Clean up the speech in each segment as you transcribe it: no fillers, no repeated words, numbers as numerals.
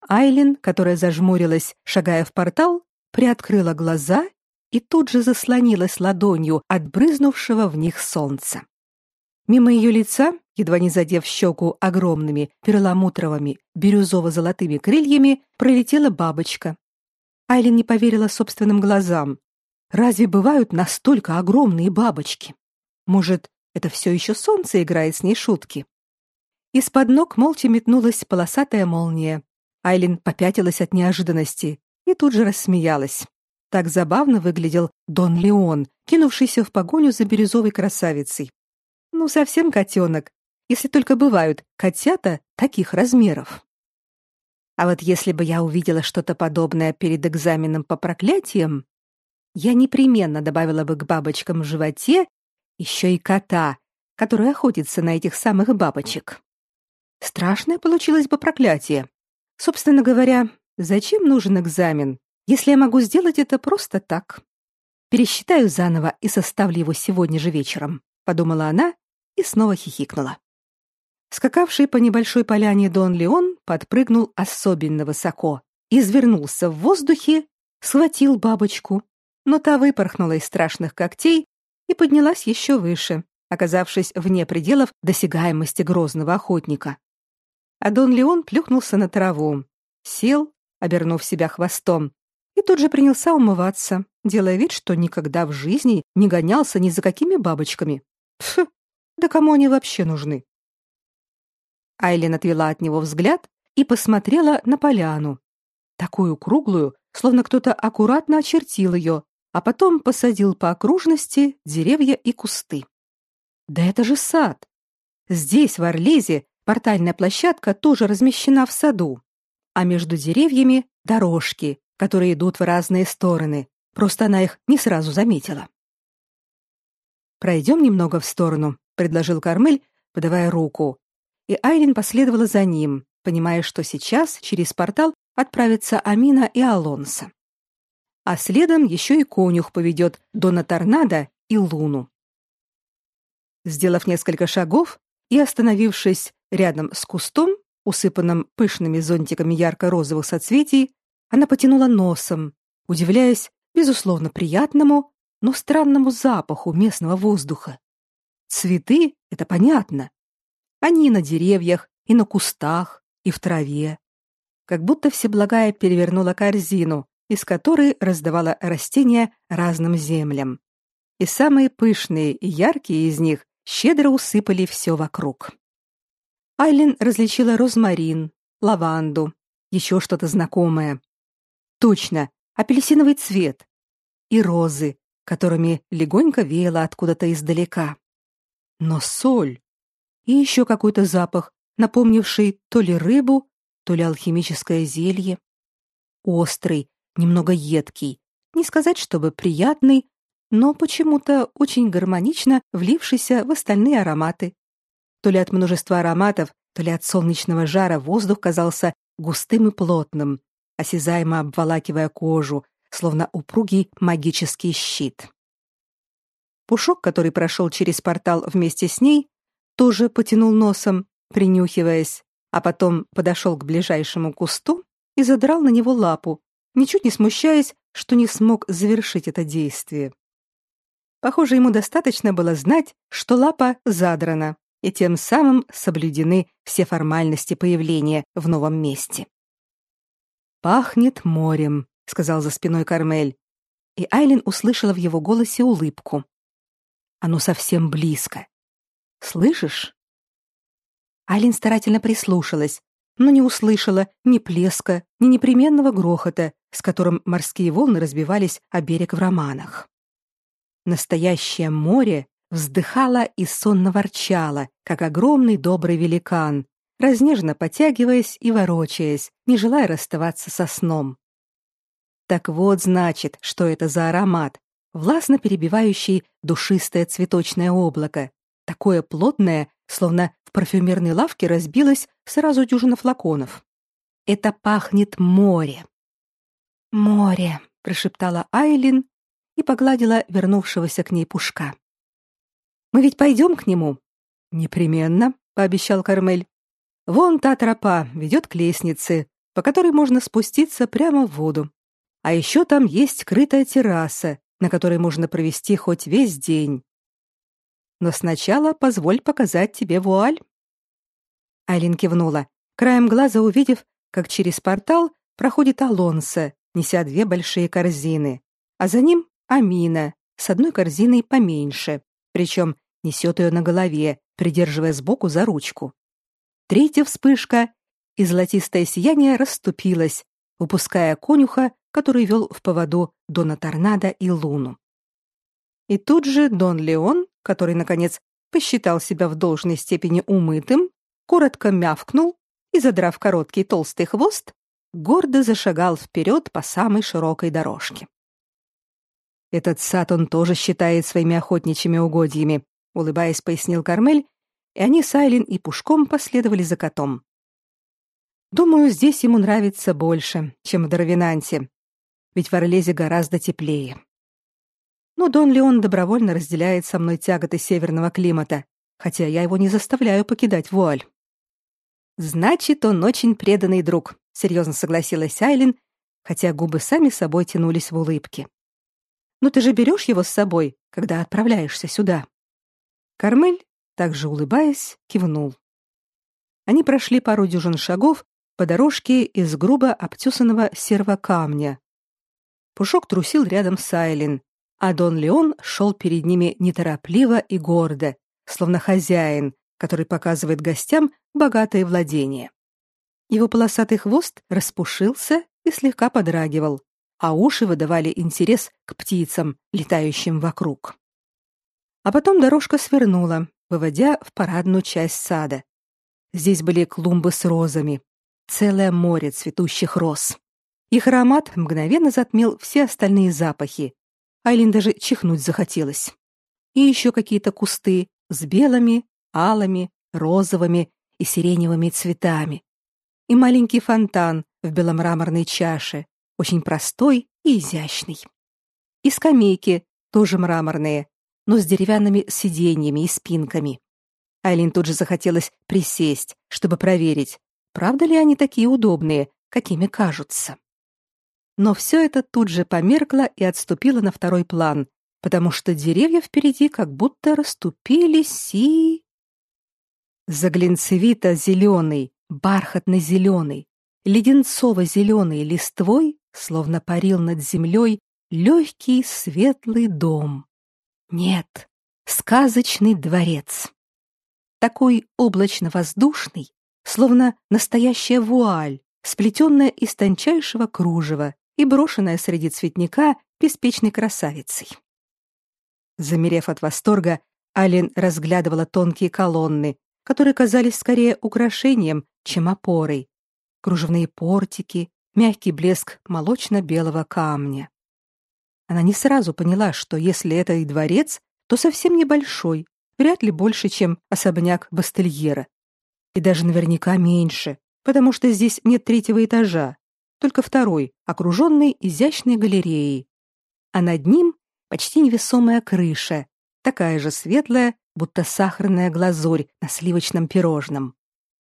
Айлин, которая зажмурилась, шагая в портал, приоткрыла глаза и тут же заслонилась ладонью от брызнувшего в них солнца. Мимо ее лица, едва не задев щеку огромными перламутровыми бирюзово-золотыми крыльями, пролетела бабочка. Айлин не поверила собственным глазам. Разве бывают настолько огромные бабочки? Может, это все еще солнце играет с ней шутки? Из-под ног молча метнулась полосатая молния. Айлин попятилась от неожиданности и тут же рассмеялась. Так забавно выглядел Дон Леон, кинувшийся в погоню за бирюзовой красавицей. Ну, совсем котенок, если только бывают котята таких размеров. А вот если бы я увидела что-то подобное перед экзаменом по проклятиям, я непременно добавила бы к бабочкам в животе еще и кота, который охотится на этих самых бабочек. Страшное получилось бы проклятие. Собственно говоря, зачем нужен экзамен, если я могу сделать это просто так? Пересчитаю заново и составлю его сегодня же вечером, подумала она и снова хихикнула. Скакавший по небольшой поляне Дон Леон подпрыгнул особенно высоко, извернулся в воздухе, схватил бабочку, но та выпорхнула из страшных когтей и поднялась еще выше, оказавшись вне пределов досягаемости грозного охотника. А Дон Леон плюхнулся на траву, сел, обернув себя хвостом, и тут же принялся умываться, делая вид, что никогда в жизни не гонялся ни за какими бабочками. Фу, да кому они вообще нужны? Айлин отвела от него взгляд и посмотрела на поляну, такую круглую, словно кто-то аккуратно очертил ее, а потом посадил по окружности деревья и кусты. Да это же сад! Здесь, в Орлезе, портальная площадка тоже размещена в саду, а между деревьями дорожки, которые идут в разные стороны, просто она их не сразу заметила. «Пройдем немного в сторону», — предложил Кармель, подавая руку, и Айлин последовала за ним, понимая, что сейчас через портал отправятся Амина и Алонсо. А следом еще и конюх поведет Дона Торнадо и Луну. Сделав несколько шагов и остановившись рядом с кустом, усыпанным пышными зонтиками ярко-розовых соцветий, она потянула носом, удивляясь, безусловно, приятному, но странному запаху местного воздуха. Цветы — это понятно. Они и на деревьях, и на кустах, и в траве. Как будто Всеблагая перевернула корзину, из которой раздавала растения разным землям. И самые пышные и яркие из них щедро усыпали все вокруг. Айлин различила розмарин, лаванду, еще что-то знакомое. Точно, апельсиновый цвет. И розы, которыми легонько веяло откуда-то издалека. Но соль. И еще какой-то запах, напомнивший то ли рыбу, то ли алхимическое зелье. Острый, немного едкий, не сказать, чтобы приятный, но почему-то очень гармонично влившийся в остальные ароматы. То ли от множества ароматов, то ли от солнечного жара воздух казался густым и плотным, осязаемо обволакивая кожу, словно упругий магический щит. Пушок, который прошел через портал вместе с ней, тоже потянул носом, принюхиваясь, а потом подошел к ближайшему кусту и задрал на него лапу, ничуть не смущаясь, что не смог завершить это действие. Похоже, ему достаточно было знать, что лапа задрана, и тем самым соблюдены все формальности появления в новом месте. «Пахнет морем», — сказал за спиной Кармель, и Айлин услышала в его голосе улыбку. «Оно совсем близко. Слышишь?» Айлин старательно прислушалась, но не услышала ни плеска, ни непременного грохота, с которым морские волны разбивались о берег в романах. Настоящее море вздыхало и сонно ворчало, как огромный добрый великан, разнежно потягиваясь и ворочаясь, не желая расставаться со сном. Так вот, значит, что это за аромат, властно перебивающий душистое цветочное облако, такое плотное, словно в парфюмерной лавке разбилось сразу дюжина флаконов. Это пахнет море. «Море», — прошептала Айлин и погладила вернувшегося к ней Пушка. «Мы ведь пойдем к нему?» «Непременно», — пообещал Кармель. «Вон та тропа ведет к лестнице, по которой можно спуститься прямо в воду. А еще там есть крытая терраса, на которой можно провести хоть весь день. Но сначала позволь показать тебе вуаль. Айлин кивнула, краем глаза увидев, как через портал проходит Алонсо, неся 2 большие корзины, а за ним Амина с одной корзиной поменьше, причем несет ее на голове, придерживая сбоку за ручку. Третья вспышка, и золотистое сияние расступилось, выпуская конюха, который вел в поводу Дона Торнадо и Луну. И тут же Дон Леон, который, наконец, посчитал себя в должной степени умытым, коротко мявкнул и, задрав короткий толстый хвост, гордо зашагал вперед по самой широкой дорожке. «Этот сад он тоже считает своими охотничьими угодьями», улыбаясь, пояснил Кармель, и они с Айлин и Пушком последовали за котом. «Думаю, здесь ему нравится больше, чем в Дарвинанте, ведь в Орлезе гораздо теплее. Но Дон Леон добровольно разделяет со мной тяготы северного климата, хотя я его не заставляю покидать вуаль». «Значит, он очень преданный друг», — серьезно согласилась Айлин, хотя губы сами собой тянулись в улыбке. «Но ты же берешь его с собой, когда отправляешься сюда?» Кармель, также улыбаясь, кивнул. Они прошли пару дюжин шагов по дорожке из грубо обтесанного серого камня. Пушок трусил рядом с Айлин, а Дон Леон шел перед ними неторопливо и гордо, словно хозяин, который показывает гостям богатое владение. Его полосатый хвост распушился и слегка подрагивал, а уши выдавали интерес к птицам, летающим вокруг. А потом дорожка свернула, выводя в парадную часть сада. Здесь были клумбы с розами, целое море цветущих роз. Их аромат мгновенно затмил все остальные запахи. Айлин даже чихнуть захотелось. И еще какие-то кусты с белыми, алыми, розовыми и сиреневыми цветами. И маленький фонтан в беломраморной чаше, очень простой и изящный. И скамейки, тоже мраморные, но с деревянными сиденьями и спинками. Айлин тут же захотелось присесть, чтобы проверить, правда ли они такие удобные, какими кажутся. Но все это тут же померкло и отступило на второй план, потому что деревья впереди как будто расступились и... Заглинцевито-зеленый, бархатно-зеленый, леденцово-зеленый листвой словно парил над землей легкий светлый дом. Нет, сказочный дворец. Такой облачно-воздушный, словно настоящая вуаль, сплетенная из тончайшего кружева и брошенная среди цветника беспечной красавицей. Замерев от восторга, Айлин разглядывала тонкие колонны, которые казались скорее украшением, чем опорой, кружевные портики, мягкий блеск молочно-белого камня. Она не сразу поняла, что если это и дворец, то совсем небольшой, вряд ли больше, чем особняк Бастельера. И даже наверняка меньше, потому что здесь нет третьего этажа, только второй, окруженный изящной галереей. А над ним почти невесомая крыша, такая же светлая, будто сахарная глазурь на сливочном пирожном.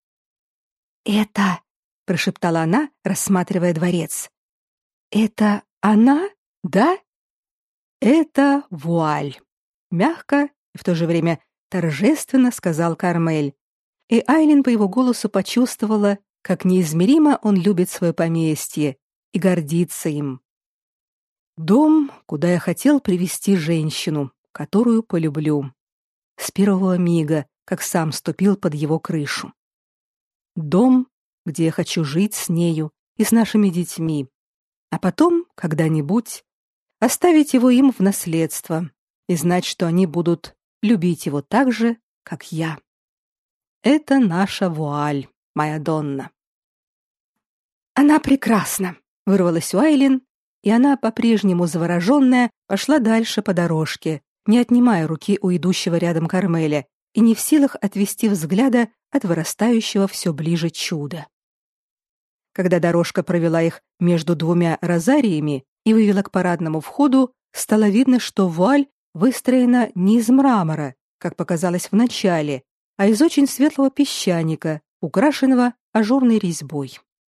«Это...» — прошептала она, рассматривая дворец. «Это она, да?» «Это вуаль», — мягко и в то же время торжественно сказал Кармель. И Айлин по его голосу почувствовала, как неизмеримо он любит свое поместье и гордится им. «Дом, куда я хотел привести женщину, которую полюблю. С первого мига, как сам ступил под его крышу. Дом, где я хочу жить с нею и с нашими детьми, а потом, когда-нибудь, оставить его им в наследство и знать, что они будут любить его так же, как я. Это наша вуаль, моя Донна». «Она прекрасна», — вырвалась у Айлин, и она, по-прежнему завороженная, пошла дальше по дорожке, не отнимая руки у идущего рядом Кармеля и не в силах отвести взгляда от вырастающего все ближе чуда. Когда дорожка провела их между двумя розариями и вывела к парадному входу, стало видно, что вуаль выстроена не из мрамора, как показалось вначале, а из очень светлого песчаника, украшенного ажурной резьбой.